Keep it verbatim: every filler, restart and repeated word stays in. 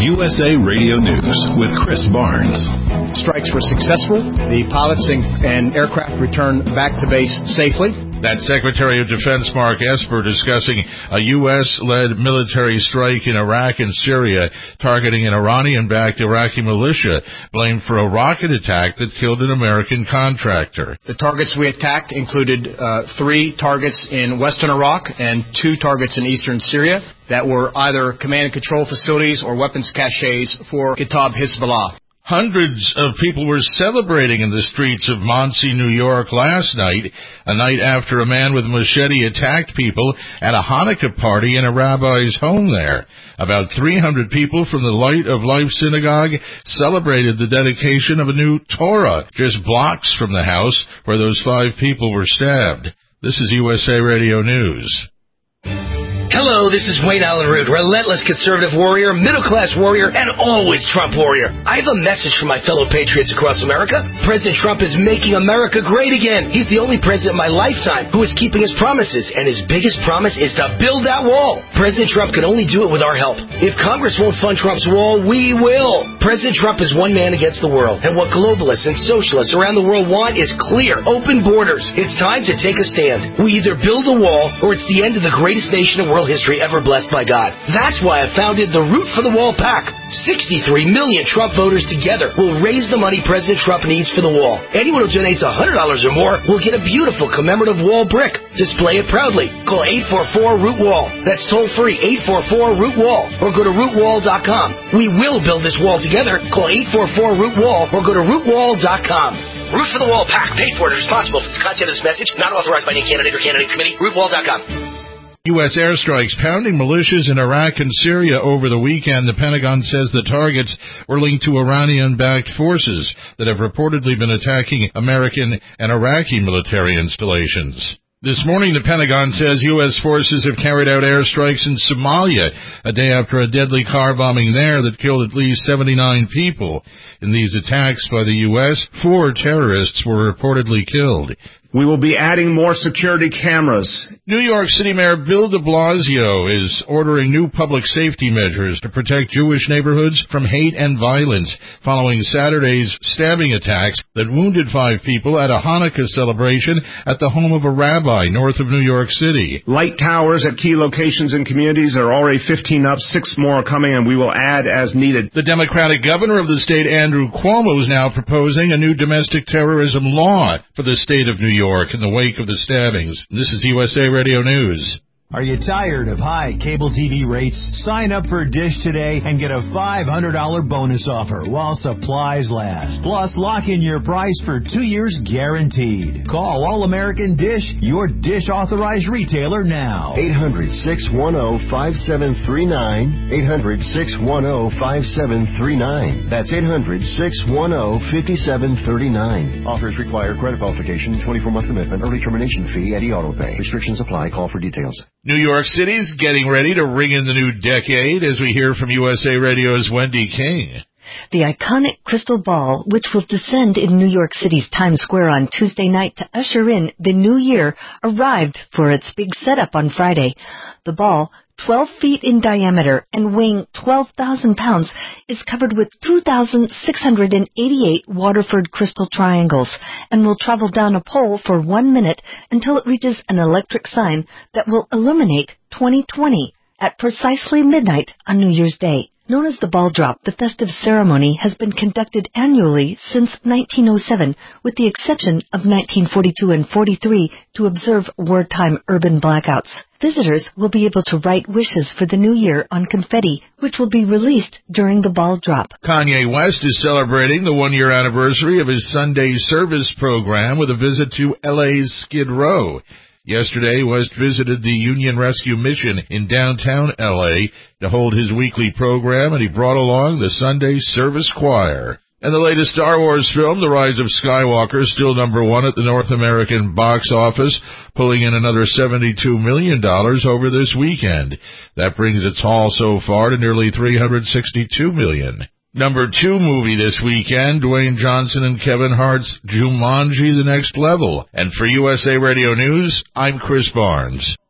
U S A Radio News with Chris Barnes. Strikes were successful. The pilots and aircraft returned back to base safely. That's Secretary of Defense Mark Esper discussing a U S-led military strike in Iraq and Syria targeting an Iranian-backed Iraqi militia blamed for a rocket attack that killed an American contractor. The targets we attacked included uh, three targets in western Iraq and two targets in eastern Syria that were either command and control facilities or weapons caches for Kitab Hezbollah. Hundreds of people were celebrating in the streets of Monsey, New York last night, a night after a man with a machete attacked people at a Hanukkah party in a rabbi's home there. About three hundred people from the Light of Life Synagogue celebrated the dedication of a new Torah just blocks from the house where those five people were stabbed. This is U S A Radio News. Hello, this is Wayne Allen Root, relentless conservative warrior, middle-class warrior, and always Trump warrior. I have a message for my fellow patriots across America. President Trump is making America great again. He's the only president in my lifetime who is keeping his promises, and his biggest promise is to build that wall. President Trump can only do it with our help. If Congress won't fund Trump's wall, we will. President Trump is one man against the world, and what globalists and socialists around the world want is clear, open borders. It's time to take a stand. We either build a wall, or it's the end of the greatest nation in world history ever blessed by God. That's why I founded the Root for the Wall PAC. sixty-three million Trump voters together will raise the money President Trump needs for the wall. Anyone who donates one hundred dollars or more will get a beautiful commemorative wall brick. Display it proudly. Call eight four four root wall. That's toll free, eight four four root wall, or go to root wall dot com. We will build this wall together. Call eight four four root wall or go to root wall dot com. Root for the Wall PAC, paid for and responsible for the content of this message, not authorized by any candidate or candidates committee. root wall dot com. U S airstrikes pounding militias in Iraq and Syria over the weekend. The Pentagon says the targets were linked to Iranian-backed forces that have reportedly been attacking American and Iraqi military installations. This morning, the Pentagon says U S forces have carried out airstrikes in Somalia a day after a deadly car bombing there that killed at least seventy-nine people. In these attacks by the U S, four terrorists were reportedly killed. We will be adding more security cameras. New York City Mayor Bill de Blasio is ordering new public safety measures to protect Jewish neighborhoods from hate and violence following Saturday's stabbing attacks that wounded five people at a Hanukkah celebration at the home of a rabbi north of New York City. Light towers at key locations and communities are already fifteen up, six more are coming, and we will add as needed. The Democratic governor of the state, Andrew Cuomo, is now proposing a new domestic terrorism law for the state of New York. York in the wake of the stabbings. This is U S A Radio News. Are you tired of high cable T V rates? Sign up for Dish today and get a five hundred dollars bonus offer while supplies last. Plus, lock in your price for two years guaranteed. Call All-American Dish, your Dish authorized retailer now. eight hundred, six one zero, five seven three nine. eight hundred, six one zero, five seven three nine. That's eight hundred, six one zero, five seven three nine. Offers require credit qualification, twenty-four month commitment, early termination fee, and e-auto pay. Restrictions apply. Call for details. New York City's getting ready to ring in the new decade, as we hear from U S A Radio's Wendy King. The iconic crystal ball, which will descend in New York City's Times Square on Tuesday night to usher in the new year, arrived for its big setup on Friday. The ball, twelve feet in diameter and weighing twelve thousand pounds, is covered with two thousand six hundred eighty-eight Waterford crystal triangles and will travel down a pole for one minute until it reaches an electric sign that will illuminate twenty twenty at precisely midnight on New Year's Day. Known as the ball drop, the festive ceremony has been conducted annually since nineteen oh seven, with the exception of nineteen forty-two and forty-three to observe wartime urban blackouts. Visitors will be able to write wishes for the new year on confetti, which will be released during the ball drop. Kanye West is celebrating the one-year anniversary of his Sunday service program with a visit to L A's Skid Row. Yesterday, West visited the Union Rescue Mission in downtown L A to hold his weekly program, and he brought along the Sunday Service Choir. And the latest Star Wars film, The Rise of Skywalker, still number one at the North American box office, pulling in another seventy-two million dollars over this weekend. That brings its haul so far to nearly three hundred sixty-two million dollars. Number two movie this weekend, Dwayne Johnson and Kevin Hart's Jumanji: The Next Level. And for U S A Radio News, I'm Chris Barnes.